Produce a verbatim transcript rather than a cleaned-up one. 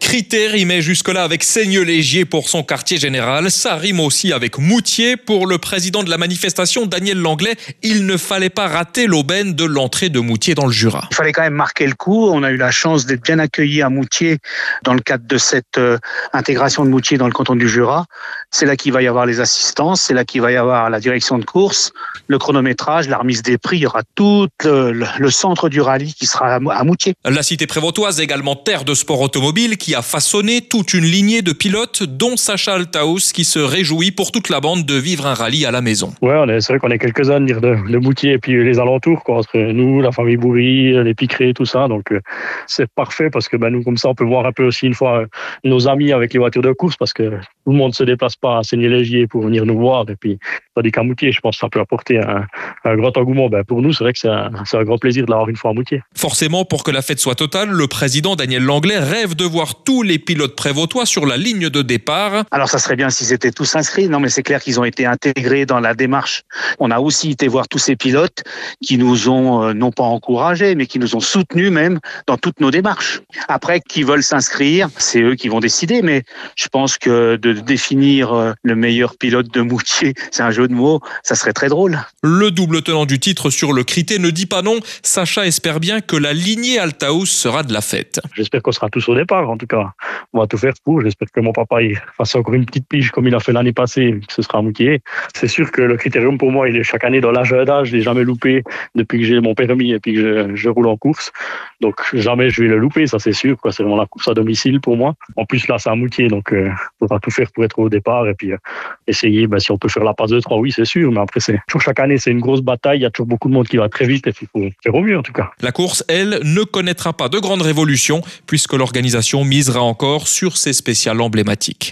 Critère rimait jusque-là avec Seigneux-Légier pour son quartier général. Ça rime aussi avec Moutier. Pour le président de la manifestation, Daniel Langlais, il ne fallait pas rater l'aubaine de l'entrée de Moutier dans le Jura. Il fallait quand même marquer le coup. On a eu la chance d'être bien accueillis à Moutier dans le cadre de cette euh, intégration de Moutier dans le canton du Jura. C'est là qu'il va y avoir les assistances, c'est là qu'il va y avoir la direction de course, le chronométrage, la remise des prix. Il y aura tout le, le, le centre du rallye qui sera à Moutier. La cité prévôtoise, également terre de sport automobile, qui a façonné toute une lignée de pilotes, dont Sacha Althaus, qui se réjouit pour toute la bande de vivre un rallye à la maison. Ouais, on est, c'est vrai qu'on est quelques-uns de, de, de Moutier et puis les alentours, quoi, entre nous, la famille Bourri, les Piquerets, tout ça. Donc euh, c'est parfait parce que ben, nous, comme ça, on peut voir un peu aussi une fois euh, nos amis avec les voitures de course, parce que tout le monde se déplace pas à Seigneux-Légier pour venir nous voir. Et puis, tandis qu'à Moutier, je pense que ça peut apporter un, un grand engouement. Ben, pour nous, c'est vrai que c'est un, c'est un grand plaisir de l'avoir une fois à Moutier. Forcément, pour que la fête soit totale, le président Daniel Langlais rêve de voir tous les pilotes prévôtois sur la ligne de départ. Alors, ça serait bien s'ils étaient tous inscrits. Non, mais c'est clair qu'ils ont été intégrés dans la démarche. On a aussi été voir tous ces pilotes qui nous ont, euh, non pas encouragés, mais qui nous ont soutenus même dans toutes nos démarches. Après, qui veulent s'inscrire, c'est eux qui vont décider. Mais je pense que de définir le meilleur pilote de Moutier, c'est un jeu de mots, ça serait très drôle. Le double tenant du titre sur le Critère ne dit pas non. Sacha espère bien que la lignée Althaus sera de la fête. J'espère qu'on sera tous au départ, en tout cas. On va tout faire pour. J'espère que mon papa il fasse encore une petite pige comme il a fait l'année passée, que ce sera à Moutier. C'est sûr que le Critérium, pour moi, il est chaque année dans l'agenda. Je l'ai jamais loupé depuis que j'ai mon permis et puis que je, je roule en course. Donc, jamais je vais le louper, ça c'est sûr, quoi. C'est vraiment la course à domicile pour moi. En plus, là, c'est à Moutier, donc il euh, faudra tout faire pour être au départ et puis euh, essayer, ben, si on peut faire la passe deux trois, oui, c'est sûr. Mais après, c'est toujours chaque année, c'est une grosse bataille. Il y a toujours beaucoup de monde qui va très vite et puis il faut faire au mieux, en tout cas. La course, elle, ne connaîtra pas de grande révolution puisque l'organisation misera encore sur ses spéciales emblématiques.